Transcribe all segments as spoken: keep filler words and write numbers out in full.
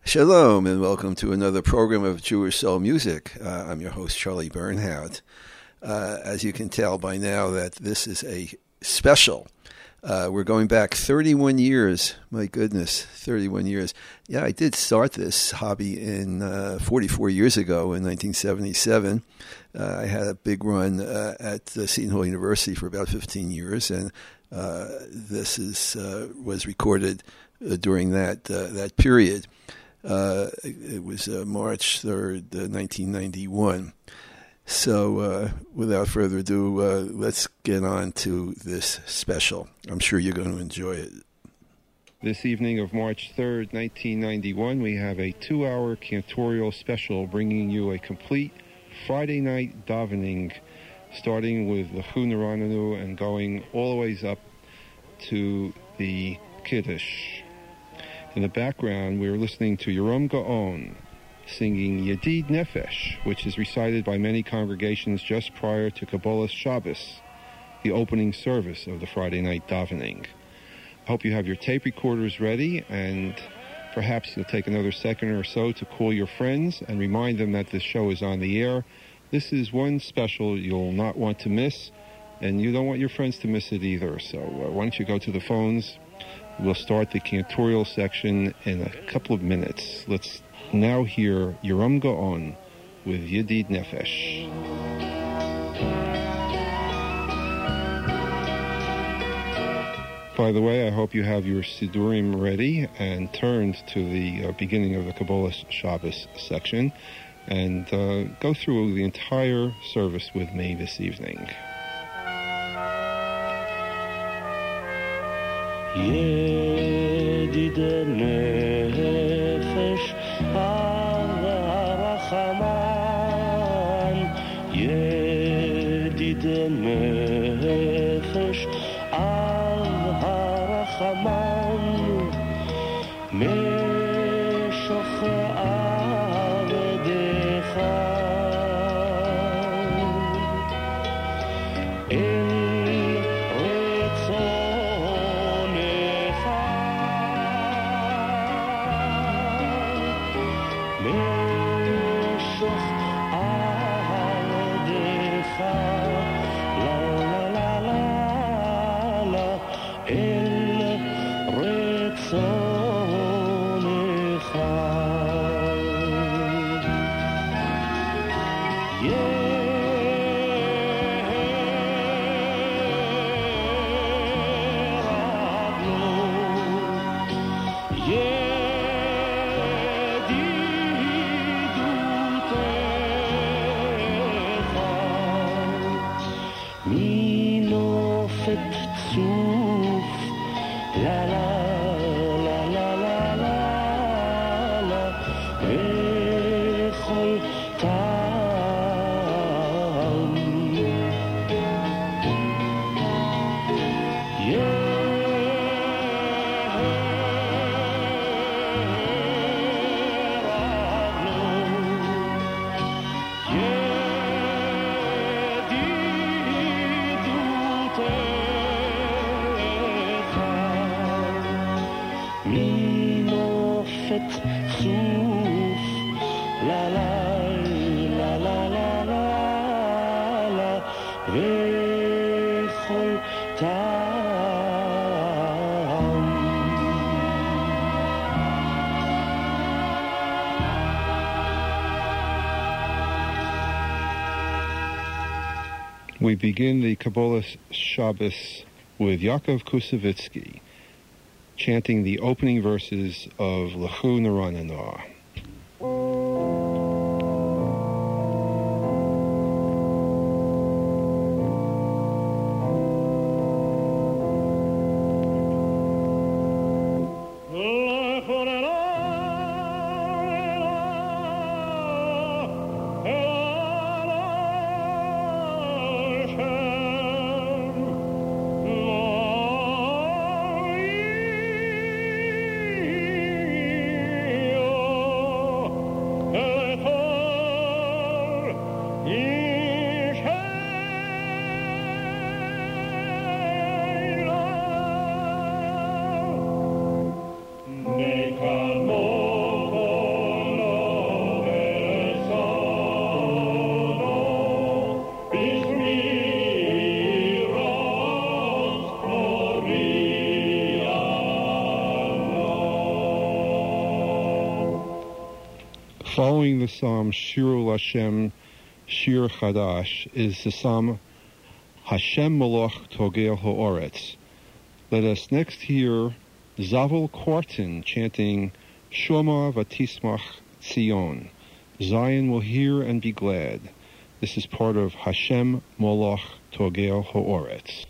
Shalom and welcome to another program of Jewish Soul Music. Uh, I'm your host, Charlie Bernhardt. Uh, as you can tell by now that this is a special. Uh, we're going back thirty-one years. My goodness, thirty-one years. Yeah, I did start this hobby in uh, forty-four years ago in nineteen seventy-seven. Uh, I had a big run uh, at the Seton Hall University for about fifteen years, and uh, this is uh, was recorded uh, during that uh, that period. Uh, it was uh, March third, uh, nineteen ninety-one. So uh, without further ado, uh, let's get on to this special. I'm sure you're going to enjoy it. This evening of March third, nineteen ninety-one, we have a two-hour cantorial special bringing you a complete Friday night davening, starting with the Lechu Norananu and going all the ways up to the Kiddush. In the background, we are listening to Yoram Gaon singing Yedid Nefesh, which is recited by many congregations just prior to Kabbalas Shabbos, the opening service of the Friday night davening. I hope you have your tape recorders ready, and perhaps you'll take another second or so to call your friends and remind them that this show is on the air. This is one special you'll not want to miss, and you don't want your friends to miss it either. So uh, why don't you go to the phones? We'll start the cantorial section in a couple of minutes. Let's now hear Yoram Gaon with Yedid Nefesh. By the way, I hope you have your Sidurim ready and turned to the uh, beginning of the Kabbalas Shabbos section, and uh, go through the entire service with me this evening. Yedid nefesh al-Rachaman, Yedid nefesh al-Rachaman, Meshoch avedecha, We begin the Kabbalas Shabbos with Yaakov Kusevitsky chanting the opening verses of Lechu Norananu. Oh Following the psalm Shiru Lashem Shir Chadash is the psalm Hashem Moloch Togel Ha'oretz. Let us next hear Zavel Kortin chanting Shoma Vatismach Tzion. Zion will hear and be glad. This is part of Hashem Moloch Togel Ha'oretz.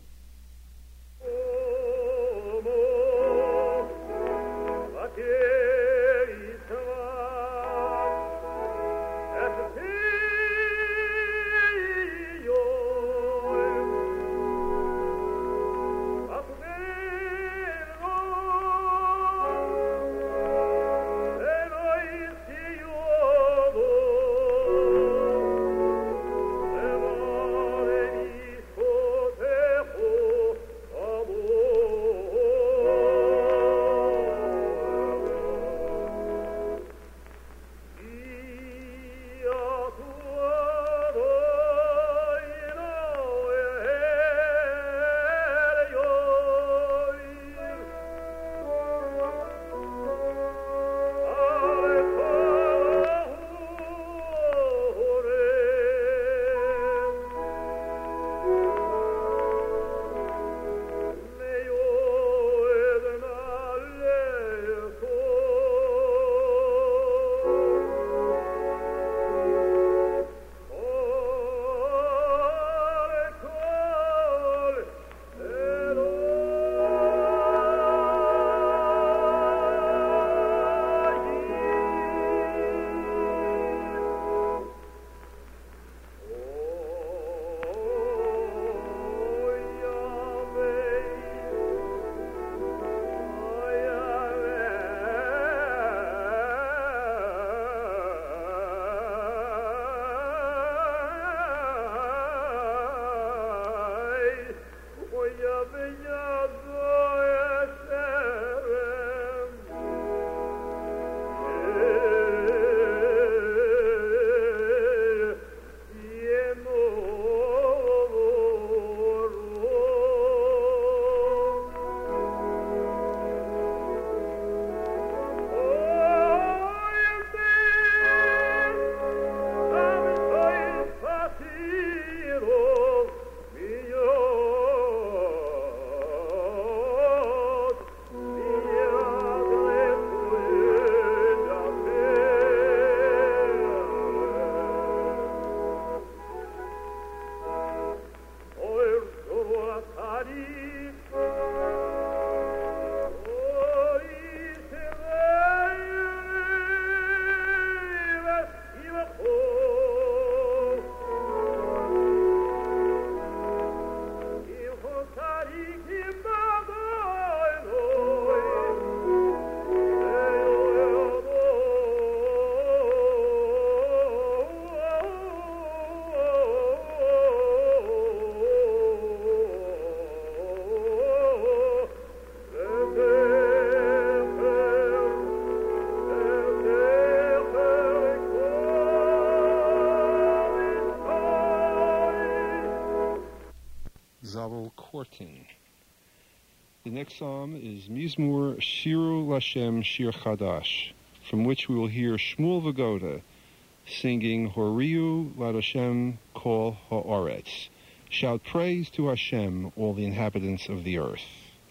The next psalm is Mizmor Shiru Lashem Shir Chadash, from which we will hear Shmuel Vagoda singing Horiu Ladashem Kol Ha'oretz. Shout praise to Hashem, all the inhabitants of the earth.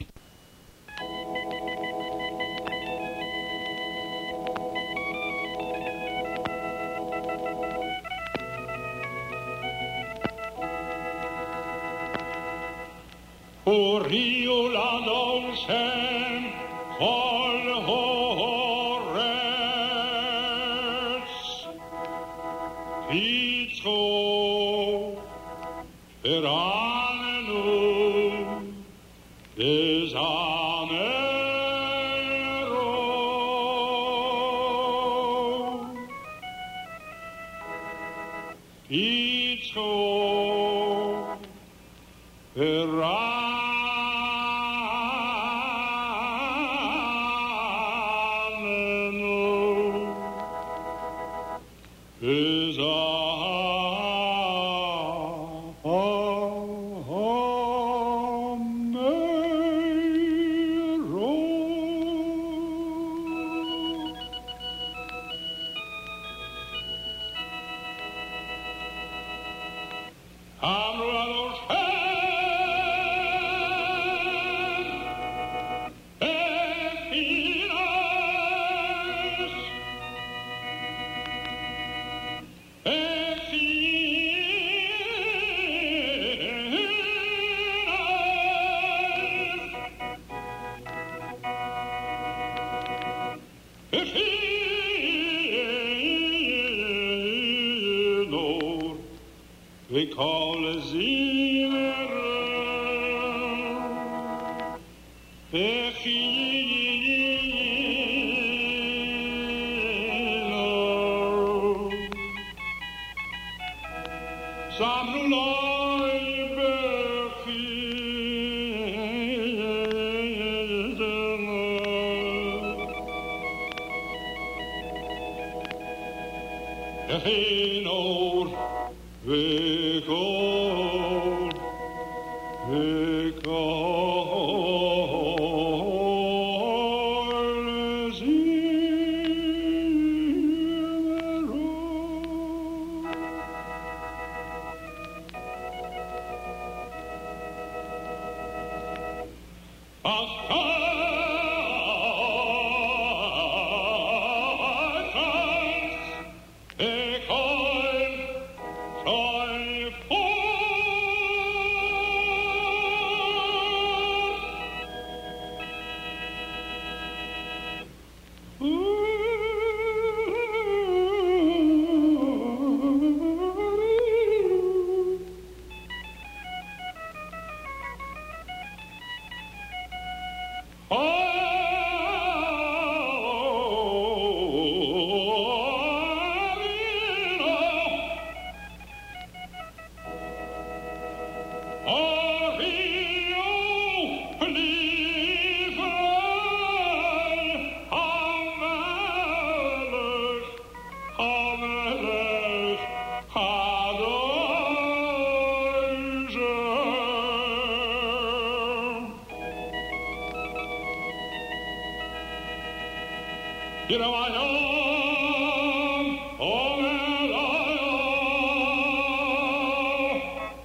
Horiu Ladashem Kol Ha'oretz Pitzo Peranenu Bezanero Pitzo Peranenu we call a zimer pechino samruloi pechino pechino we call, we call Zimero. Ach, you know I am, oh man, I am.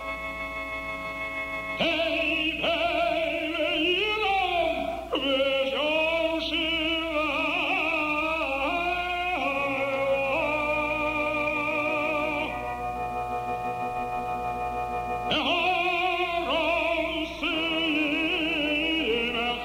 Hey, hey, you know, with your shiva. And I'm singing a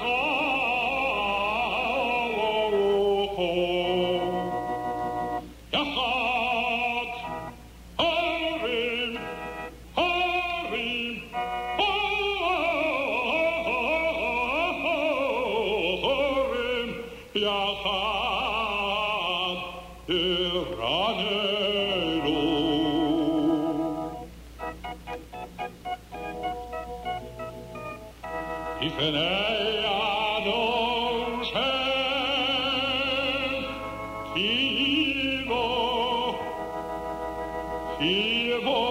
Ifenei ados hem kivo kivo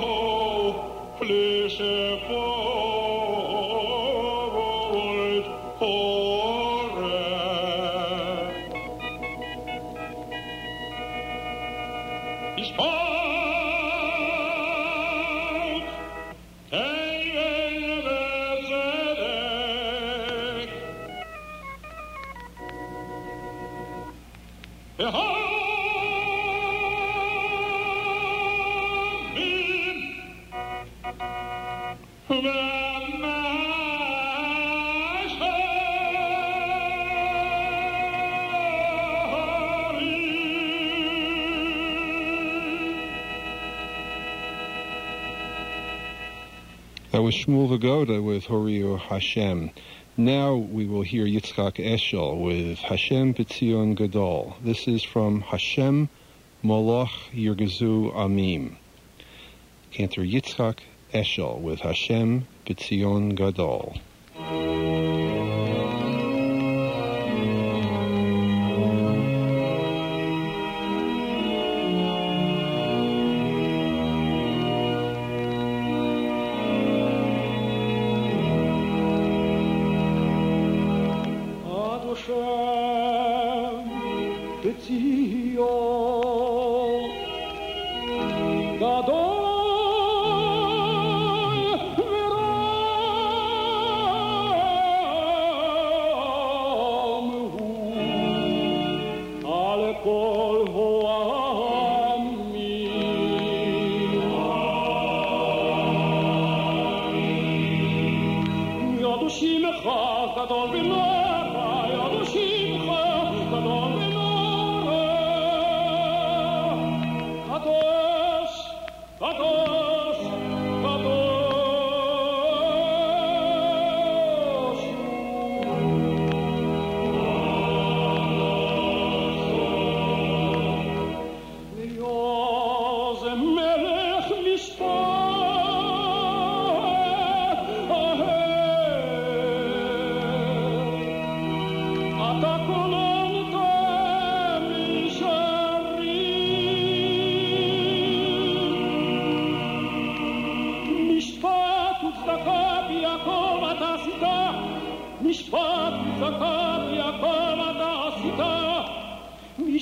flishe povolt hore ich paut That was Shmuel Vagoda with Horiu Hashem. Now we will hear Yitzchak Eshel with Hashem B'Tzion Gadol. This is from Hashem Moloch Yirgezu Amim. Cantor Yitzchak Eshel with Hashem B'Tzion Gadol. Gadol b'nocha, Yadu Shimcha, Gadol b'nocha.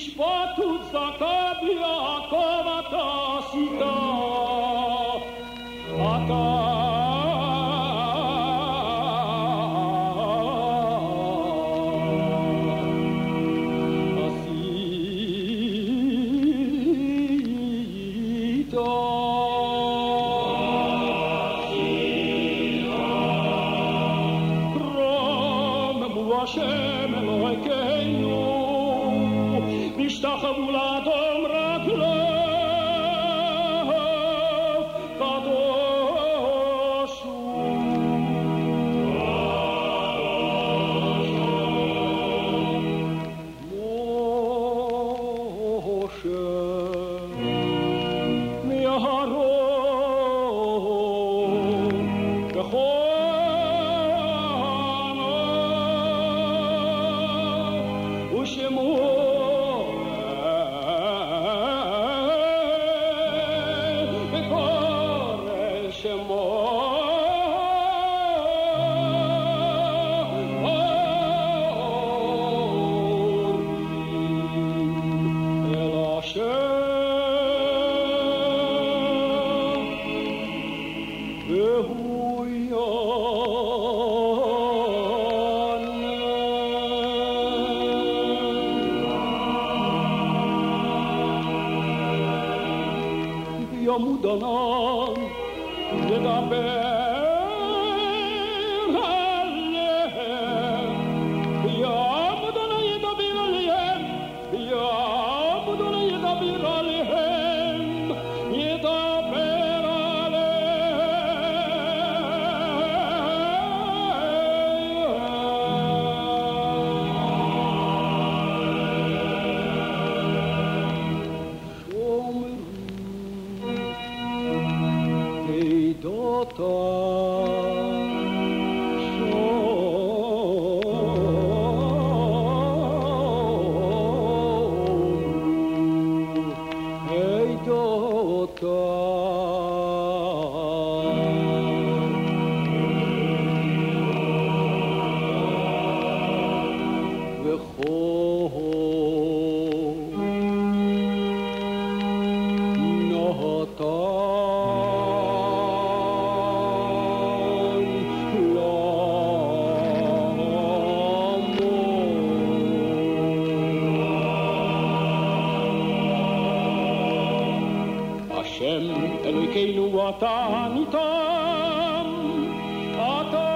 משפט וצדקה ביעקב אתה עשית. אתה השתחוו לאדום רגליו, קדוש הוא. משה מהרום בכהנו ושמו יעמוד ענן לדבר עליהם, יעמוד ענן ידבר עליהם, יעמוד ענן ידבר עליהם, ידבר אלוהינו אתה ניתן, אתה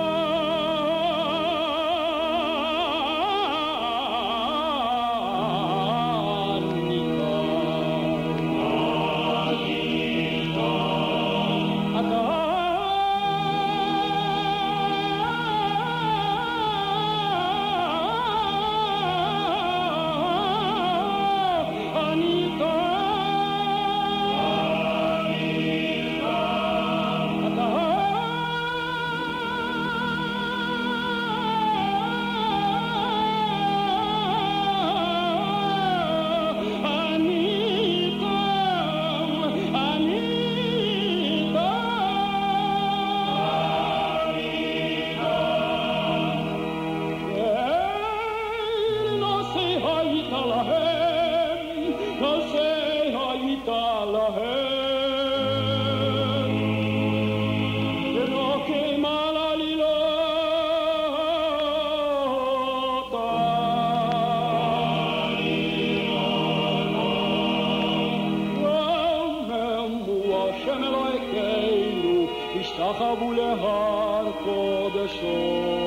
השתחוו להר קודשו,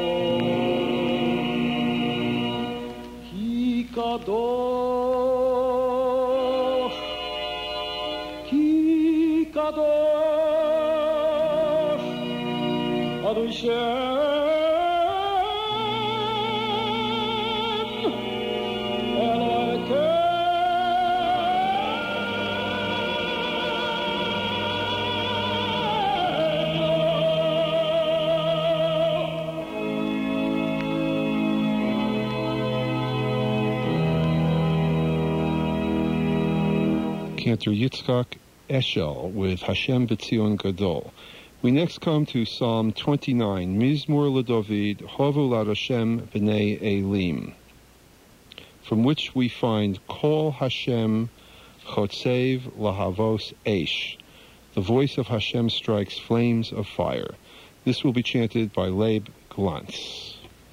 כי קדוש, כי קדוש, אדוני שם Cantor Yitzchak Eshel with Hashem B'Tzion Gadol. We next come to Psalm twenty-nine, Mizmor LeDavid, Hovu L'Hashem B'nei Elim. from which we find Kol Hashem Chotzev Lahavos Eish. The voice of Hashem strikes flames of fire. This will be chanted by Leib Glantz.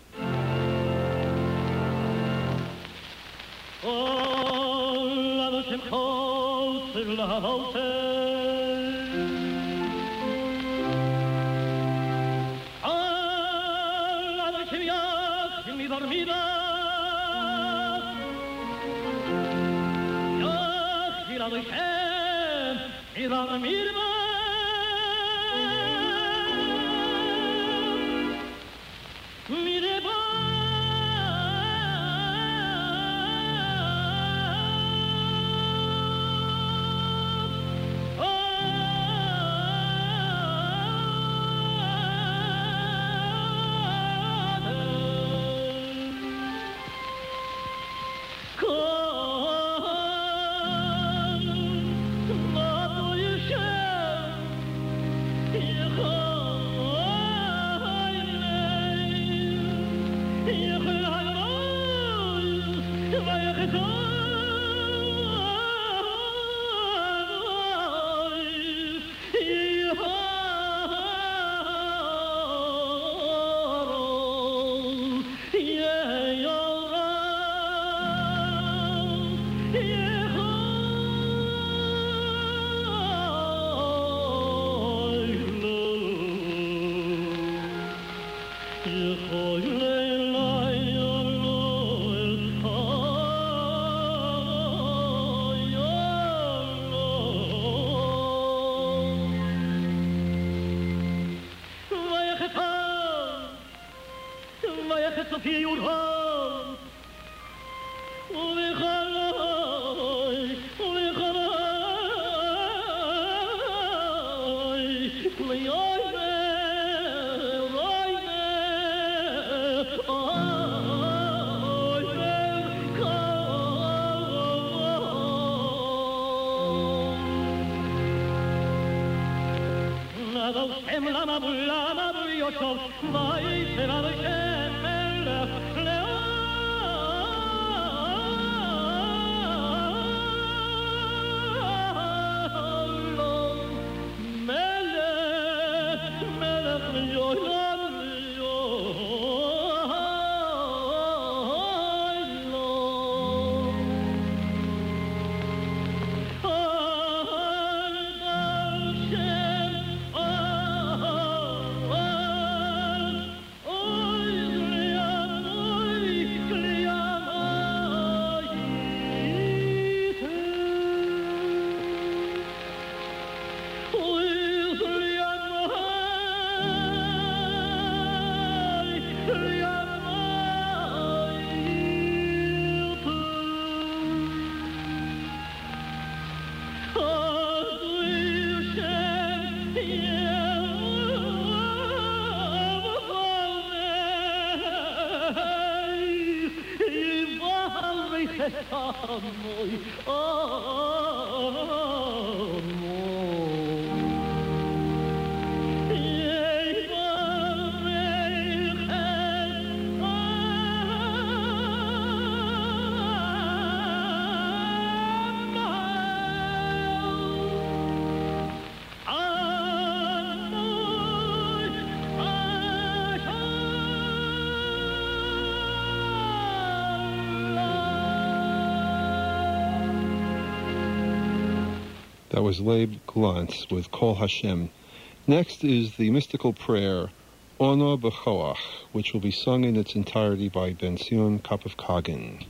That was Leib Glantz with Kol Hashem. Next is the mystical prayer, Ono B'choach, which will be sung in its entirety by Ben Zion Kapov Kagan.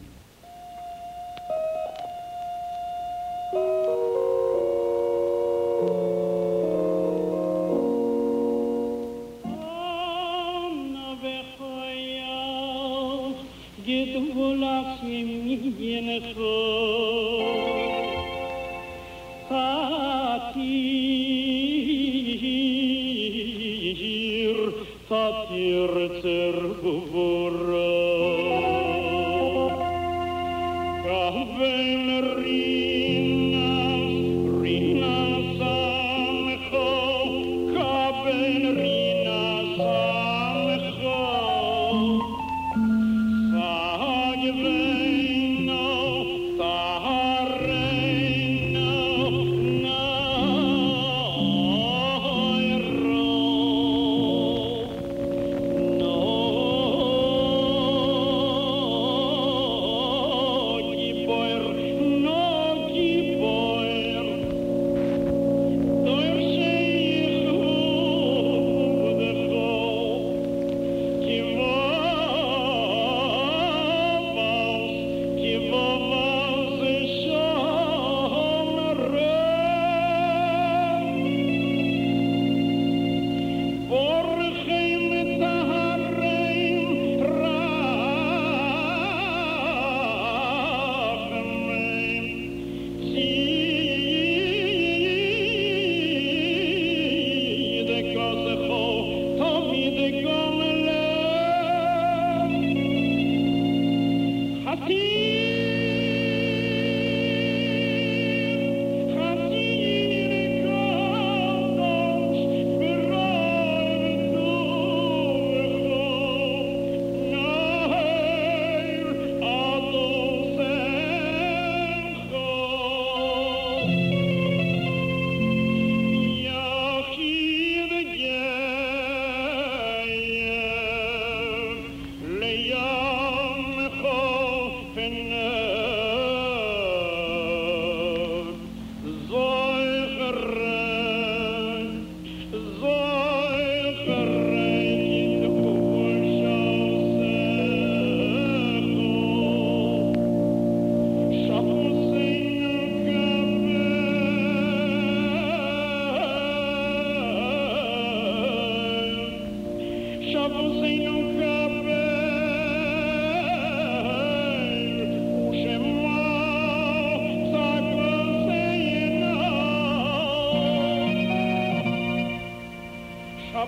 Sag, wenn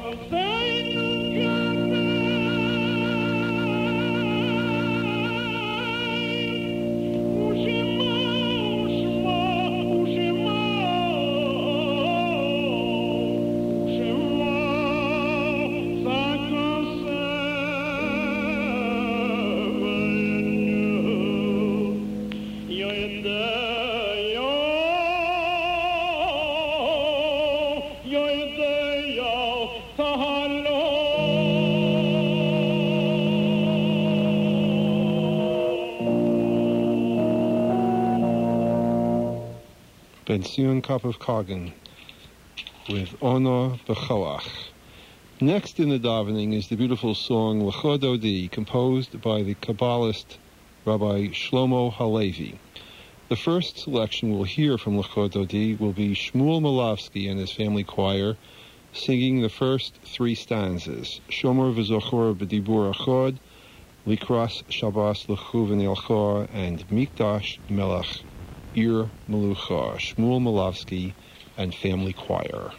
Ben Sion Kop of Kagan with Ono B'choach. Next in the davening is the beautiful song Lecho Dodi, composed by the Kabbalist Rabbi Shlomo Halevi. The first selection we'll hear from Lecho Dodi will be Shmuel Molavsky and his family choir singing the first three stanzas, Shomer v'zochor b'dibur achod, Likras Shabbos l'chu v'nelchor, and Mikdash Melech Ir Melucha, Shmuel Molavsky and family choir.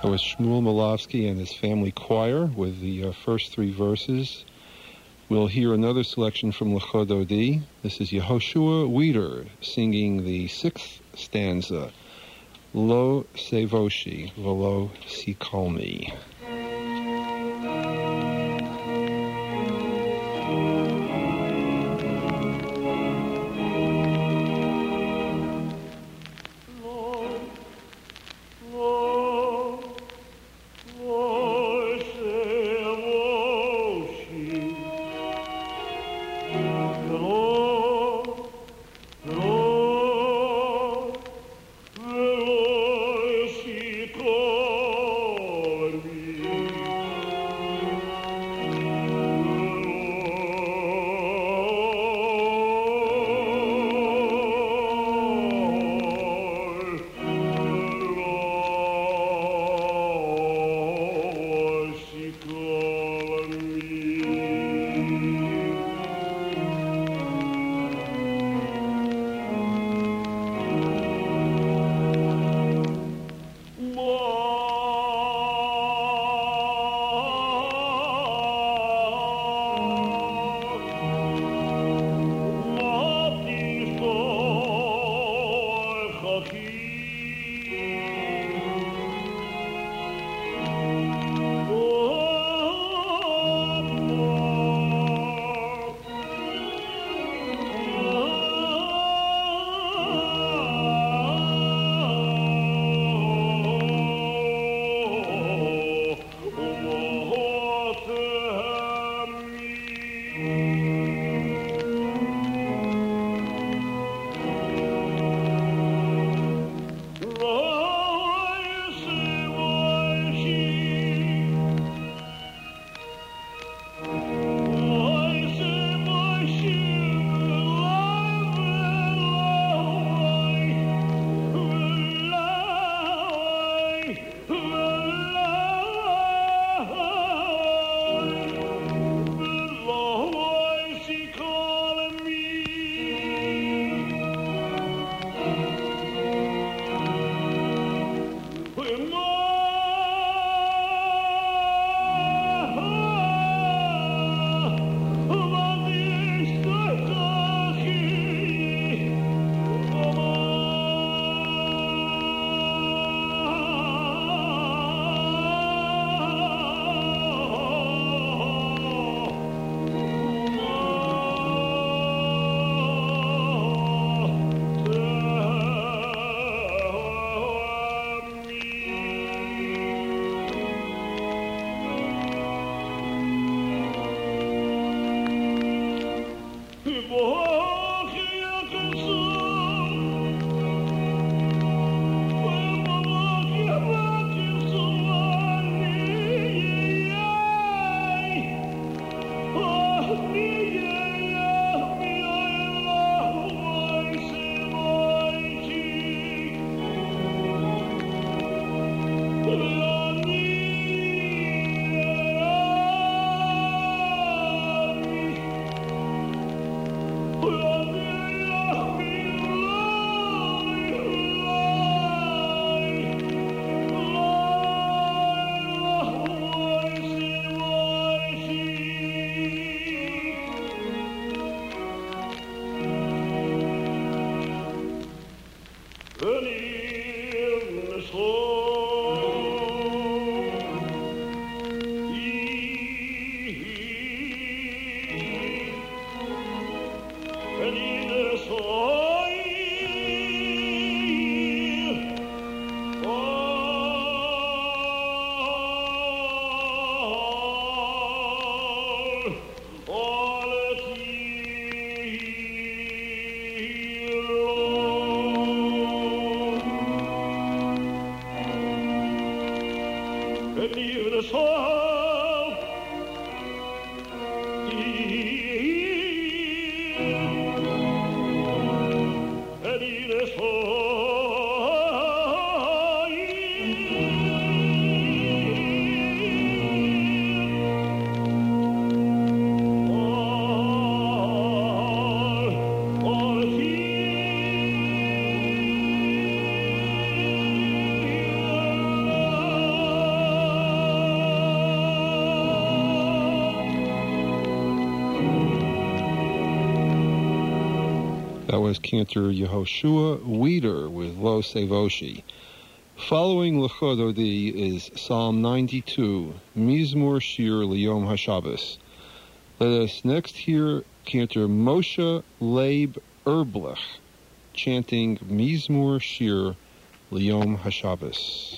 course, Shmuel Malofsky and his family choir with the uh, first three verses. We'll hear another selection from Lechododi. This is Yehoshua Weider singing the sixth stanza, Lo Sevoshi, Velo Sikolmi. Oh That was Cantor Yehoshua Weider with Lo Sevoshi. Following L'chod Odi is Psalm ninety-two, Mizmor Shir L'Yom HaShabbos. Let us next hear Cantor Moshe Leib Erblech chanting Mizmor Shir L'Yom HaShabbos.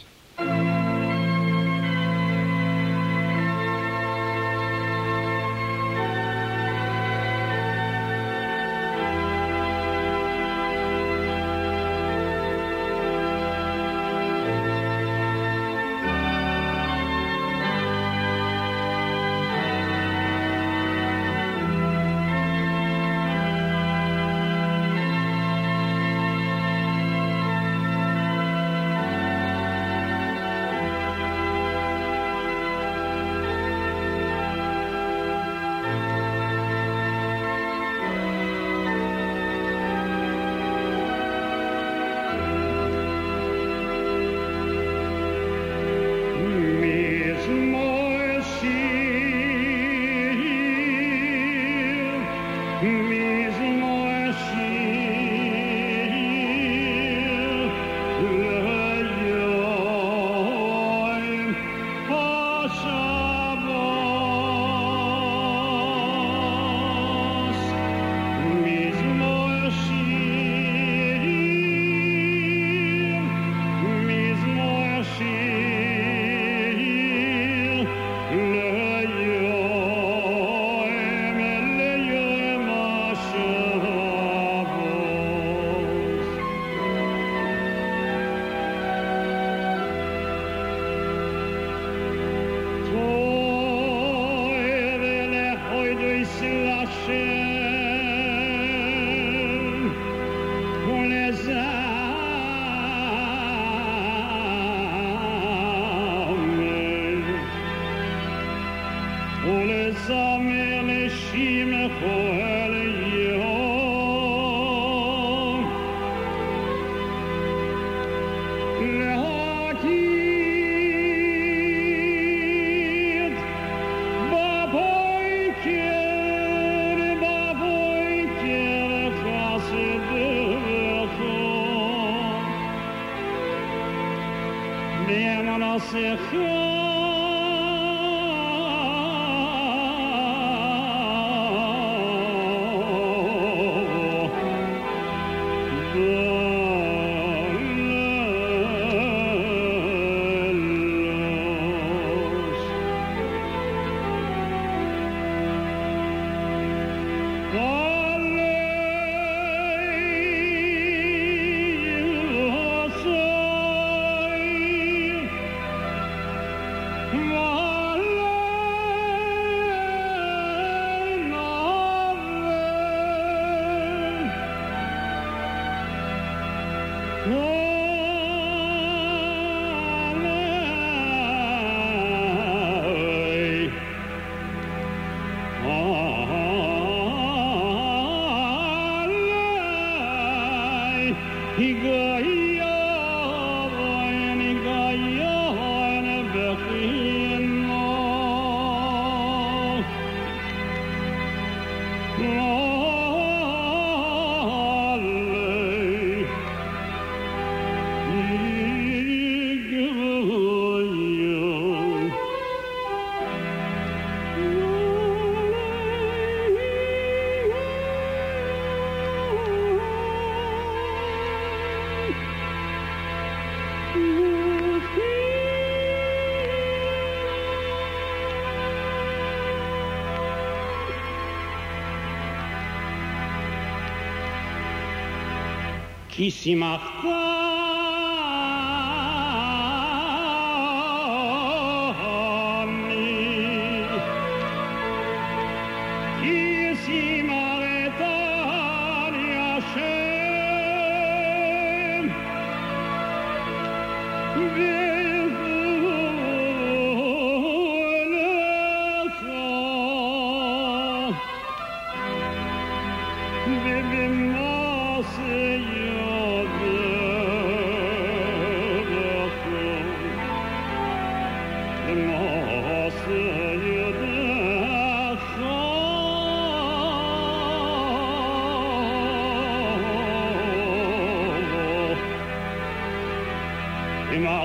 כי שימחת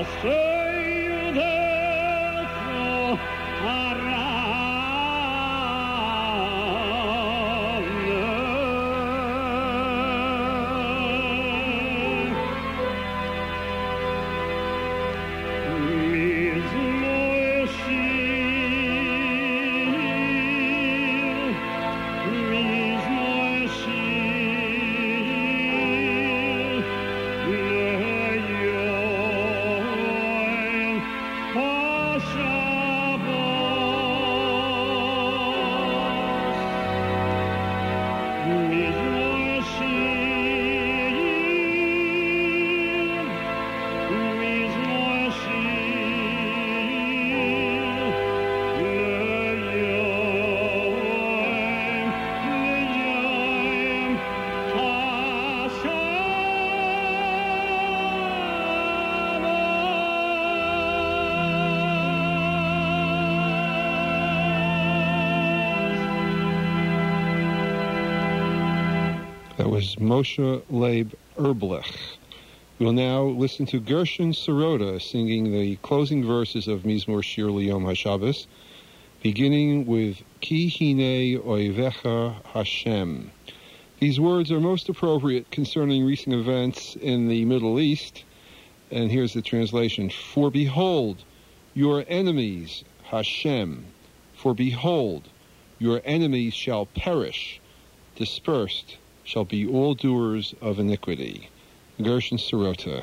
That was Moshe Leib Erblech. We'll now listen to Gershon Sirota singing the closing verses of Mizmor Shir L'Yom HaShabbos, beginning with Ki Hine Oivecha Hashem. These words are most appropriate concerning recent events in the Middle East, and here's the translation. For behold, your enemies, Hashem, for behold, your enemies shall perish, dispersed shall be all doers of iniquity. Gershon Sirota.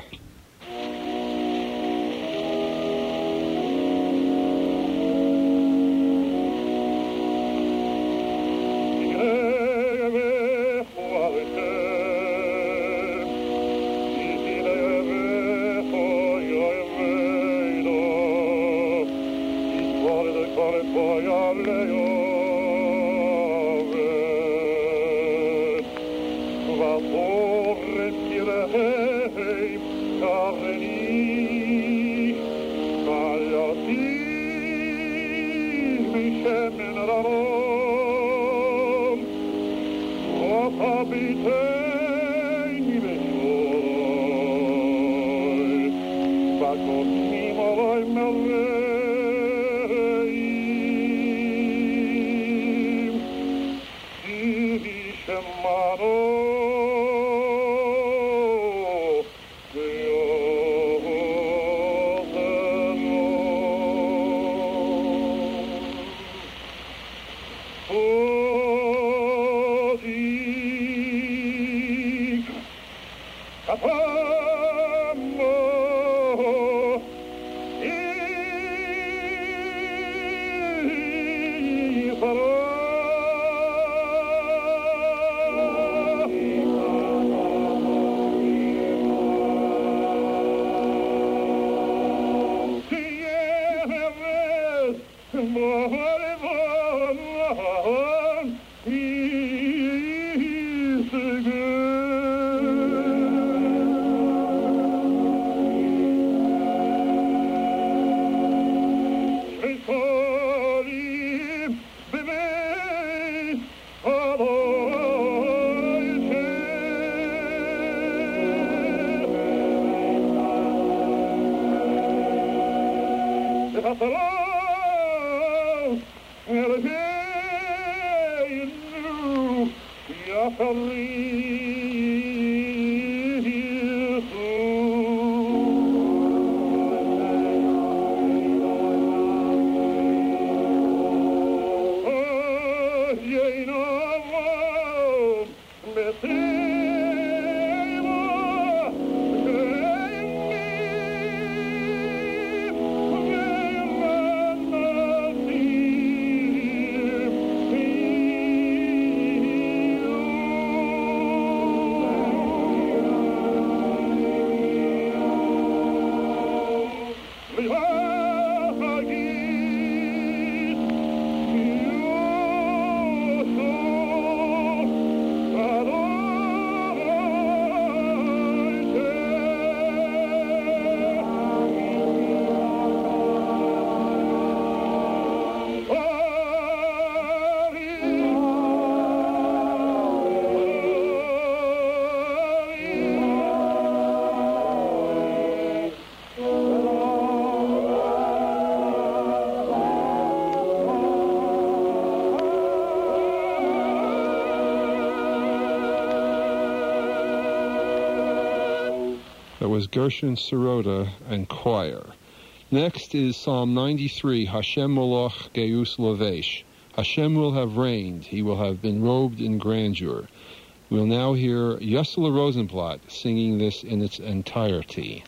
Oh was Gershon Sirota and choir. Next is Psalm ninety-three, Hashem Moloch Geus Lavesh. Hashem will have reigned. He will have been robed in grandeur. We'll now hear Yesler Rosenblatt singing this in its entirety.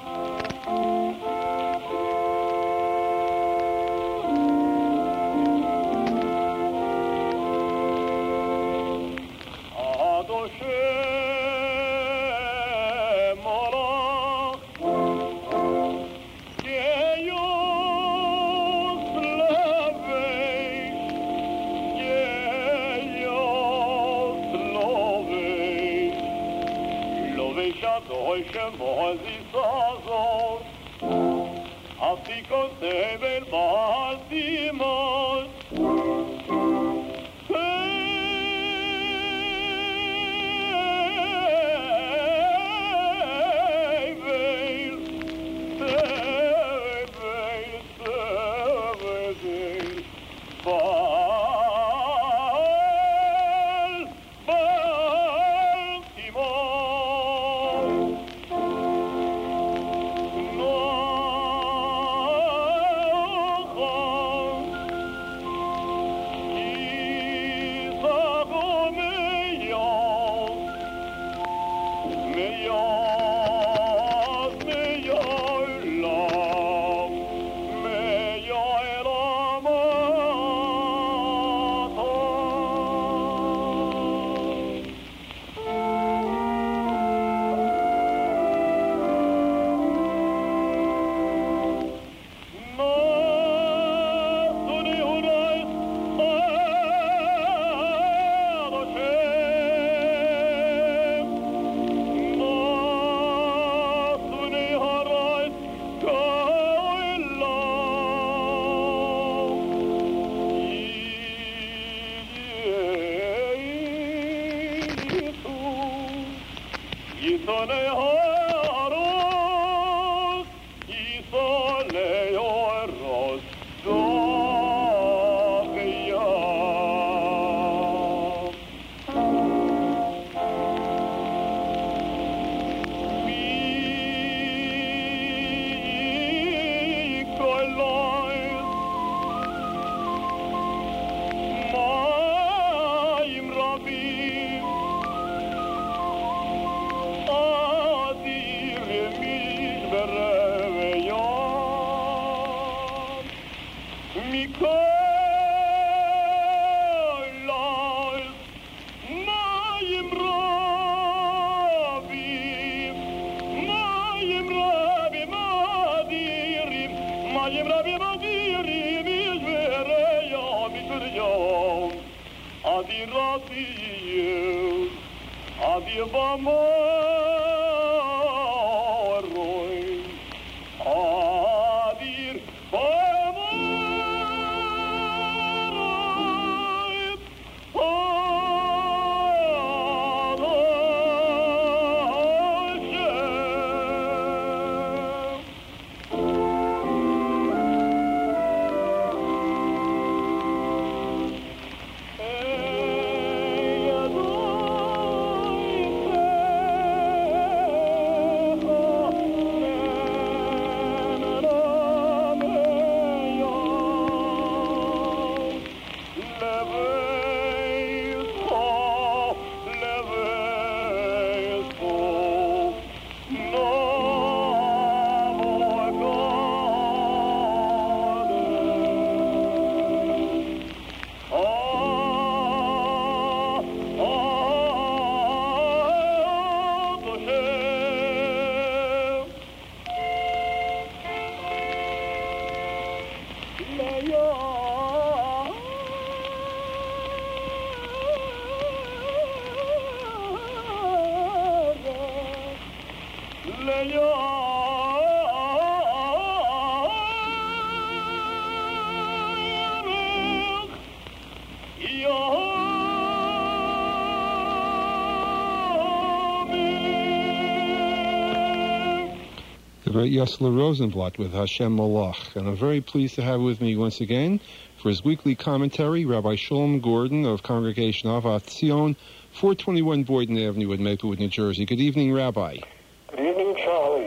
Yesler Rosenblatt with Hashem Malach. And I'm very pleased to have with me once again for his weekly commentary, Rabbi Shalom Gordon of Congregation Avat Zion, four twenty-one Boyden Avenue in Maplewood, New Jersey. Good evening, Rabbi. Good evening, Charlie.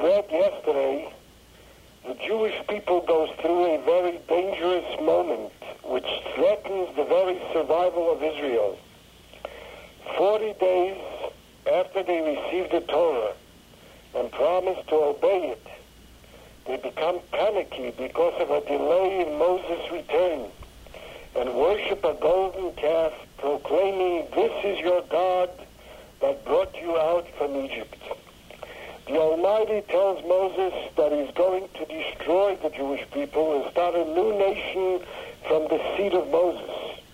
read yesterday, the Jewish people goes through a very dangerous moment which threatens the very survival of Israel. Forty days after they received the Torah and promised to obey it, they become panicky because of a delay in Moses' return and worship a golden calf, proclaiming, "This is your God that brought you out from Egypt." The Almighty tells Moses that he's going to destroy the Jewish people and start a new nation from the seed of Moses.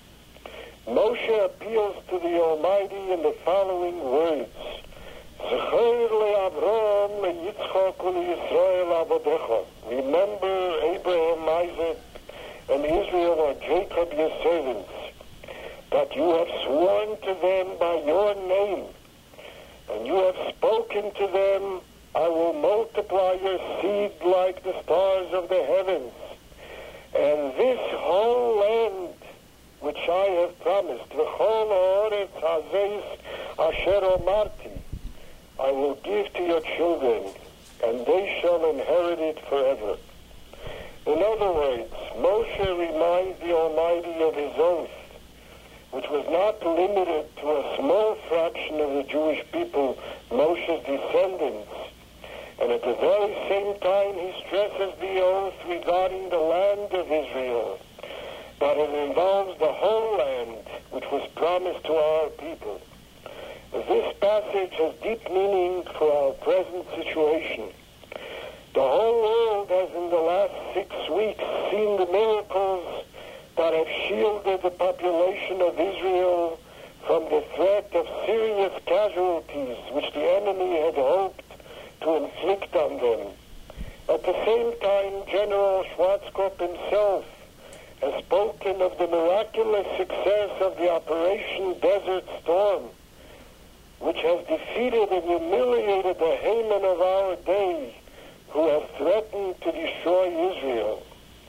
Moshe appeals to the Almighty in the following words: "Zechor le'Avraham le'Yitzchak u'le'Yisrael avodecha." Remember Abraham, Isaac, and Israel, or Jacob, your servants, that you have sworn to them by your name, and you have spoken to them, "I will multiply your seed like the stars of the heavens, and this whole land which I have promised, v'chol ha'oretz hazeh asher omarti, I will give to your children, and they shall inherit it forever." In other words, Moshe reminds the Almighty of his oath, which was not limited to a small fraction of the Jewish people, Moshe's descendants. And at the very same time, he stresses the oath regarding the land of Israel, that it involves the whole land, which was promised to our people. This passage has deep meaning for our present situation. The whole world has in the last six weeks seen the miracles that have shielded the population of Israel from the threat of serious casualties which the enemy had hoped to inflict on them. At the same time, General Schwarzkopf himself has spoken of the miraculous success of the Operation Desert Storm, which has defeated and humiliated the Haman of our day, who have threatened to destroy Israel.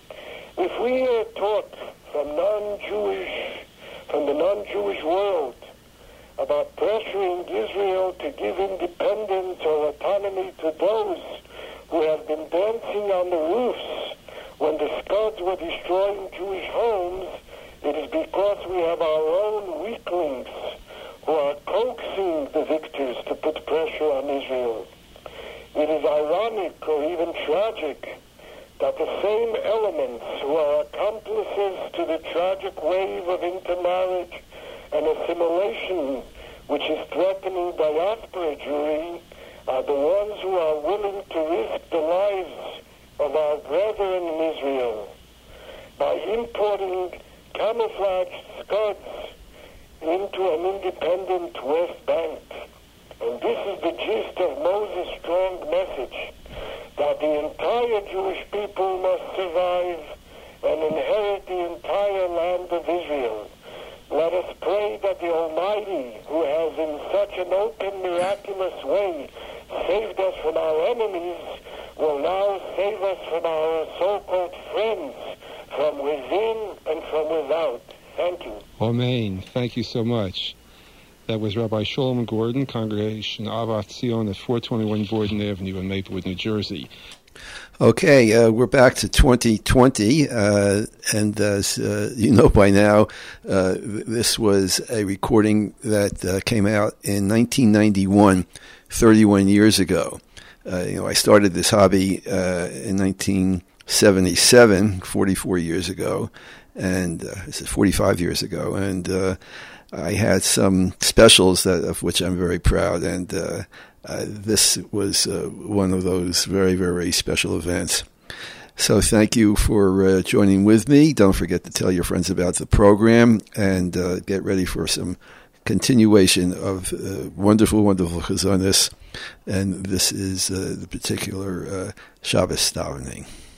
If we are taught from non-Jewish, from the non-Jewish world about pressuring Israel to give independence or autonomy to those who have been dancing on the roofs when the Scuds were destroying Jewish homes, it is because we have our own weaklings who are coaxing the victors to put pressure on Israel. It is ironic or even tragic that the same elements who are accomplices to the tragic wave of intermarriage and assimilation which is threatening diaspora Jewry are the ones who are willing to risk the lives of our brethren in Israel by importing camouflaged Scuds into an independent West Bank. And this is the gist of Moses' strong message, that the entire Jewish people must survive and inherit the entire land of Israel. Let us pray that the Almighty, who has in such an open, miraculous way saved us from our enemies, will now save us from our so-called friends, from within and from without. Thank you. Amen. Thank you so much. That was Rabbi Sholem Gordon, Congregation Avat Zion at four twenty-one Borden Avenue in Maplewood, New Jersey. Okay, uh, we're back to twenty twenty, uh, and as uh, you know by now, uh, this was a recording that uh, came out in nineteen ninety-one, thirty-one years ago. Uh, you know, I started this hobby uh, in nineteen seventy-seven, forty-four years ago, and uh, this is forty-five years ago, and uh, I had some specials that of which I'm very proud, and uh, uh, this was uh, one of those very, very special events. So thank you for uh, joining with me. Don't forget to tell your friends about the program, and uh, get ready for some continuation of uh, wonderful, wonderful Chazonis. And this is uh, the particular uh, Shabbos davening.